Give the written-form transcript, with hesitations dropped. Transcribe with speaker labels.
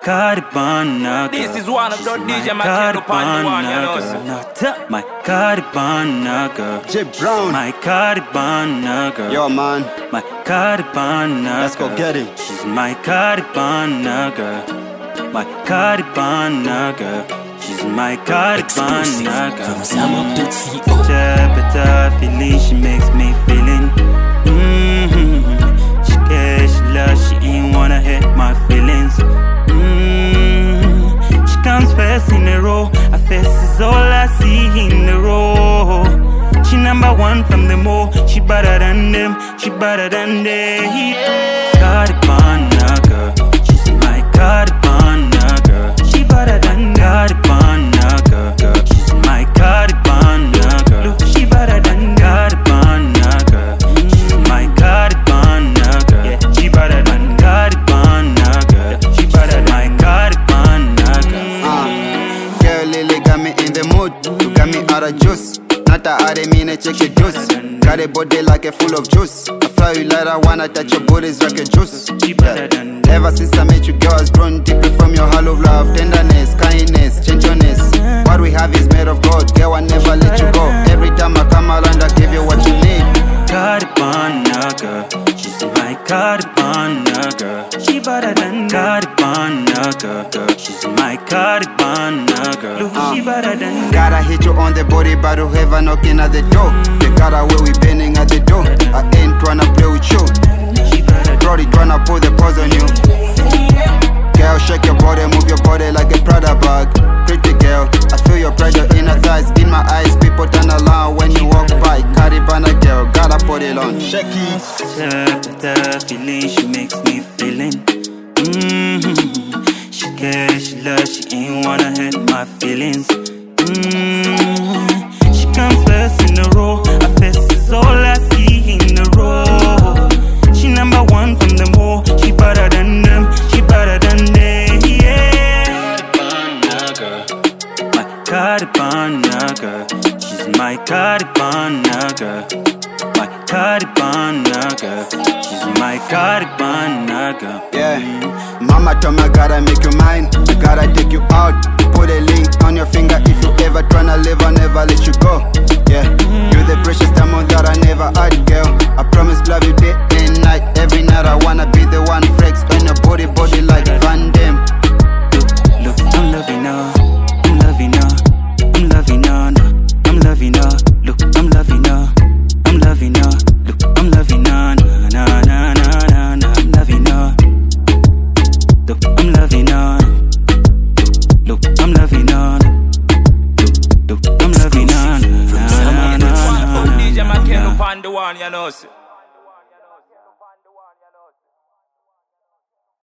Speaker 1: Caribbean girl.
Speaker 2: This is one of the DJ Makeno upon the one, you know, sir.
Speaker 1: My Caribbean girl.
Speaker 3: J Brown.
Speaker 1: My Caribbean girl.
Speaker 3: Yo, man.
Speaker 1: My Caribbean girl.
Speaker 3: Let's go get him.
Speaker 1: She's my Caribbean girl. My Caribbean girl. She's my Caribbean girl. Better feeling, she makes me feeling. She cares, she loves, she ain't wanna hurt my feelings. She comes first in the row. Her face is all I see in the row. She number one from the mall. She better than them, she better than they. Caribbean girl. She's my Caribbean girl. She better than Caribbean girl. She's my Caribbean girl. She better than Caribbean girl. She's my Caribbean girl. Yeah, she better than Caribbean girl. She better than my Caribbean girl.
Speaker 3: Girl, Lily got me in the mood. You got me out of juice. Not a mean check your juice. Got a body like a full of juice. I fly you like I wanna touch your body's like a juice. Ever since I met you, girl, I was grown deeply from your hollow love, tenderness, kindness, gentleness. What we have is made of gold. Girl, I never let you go. Every time I come around, I give you what you need.
Speaker 1: Caribbean girl. She's my Caribbean girl. She better than Caribbean girl. She's my Caribbean girl. She better than.
Speaker 3: Gotta hit you on the body, but whoever knocking at the door. They got away, we bending at the door. I ain't tryna play with you. Brody tryna put the pause on you. Girl, shake your body, move your body like a Prada bag. Pretty girl, I feel your pressure in her thighs, in my eyes. People turn around when you walk by. Caribbean girl, gotta put it on. Shake it.
Speaker 1: Better feeling, she makes me feeling. She cares, she loves, she ain't wanna hurt my feelings. She comes first in the row. Her face is all I see in the row. She number one from the mall. She better than them, she better than they. Yeah. Caribbean girl. She's my Caribbean girl. My Caribbean girl. She's my Caribbean girl.
Speaker 3: Yeah, mama told me I gotta make you mine. I gotta take you out. Put a link on your finger if you ever tryna live. I'll never let you go. Yeah, you're the precious diamond that I never had, girl. I promise love you day and night. Every night I wanna be the one flex on your body like Van Damme.
Speaker 1: Look, I'm loving her. I'm loving her. I'm loving her. I'm loving her. Look, I'm loving her. I'm loving her. Look, I'm loving her. Na na na na na. I'm loving her. Look, I'm loving her. Look, I'm loving her. Look, I'm loving her. Na na na na.
Speaker 2: DJ Makeno upon the one, you know, sir.